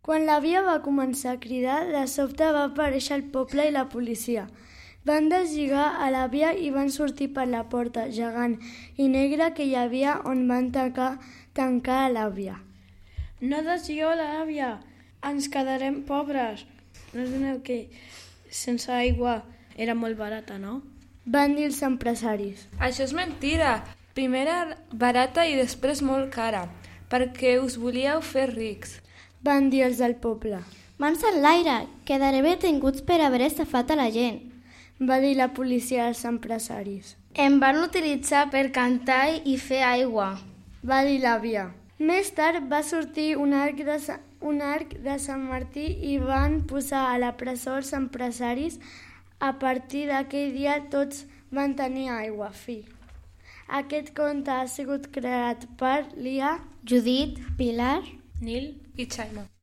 Quan l'àvia va començar a cridar, de sobte va aparèixer el poble i la policia. Van deslligar a l'àvia i van sortir per la porta gegant i negra que hi havia on van tancar a l'àvia. No deslligueu l'àvia, ens quedarem pobres. No us doneu que sense aigua era molt barata, no? Van dir els empresaris. Això és mentira. Primer era barata i després molt cara, perquè us volíeu fer rics. Van dir els del poble. Mans enlaire, quedarem detinguts per haver estafat a la gent. Va dir la policia als empresaris. Em van utilitzar per cantar i fer aigua. Va dir l'àvia. Més tard va sortir un arc de Sant Martí i van posar a la presó els empresaris. A partir d'aquell dia tots van tenir aigua, fi. Aquest conte ha sigut creat per Lia, Judit, Pilar, Nil i Xaima.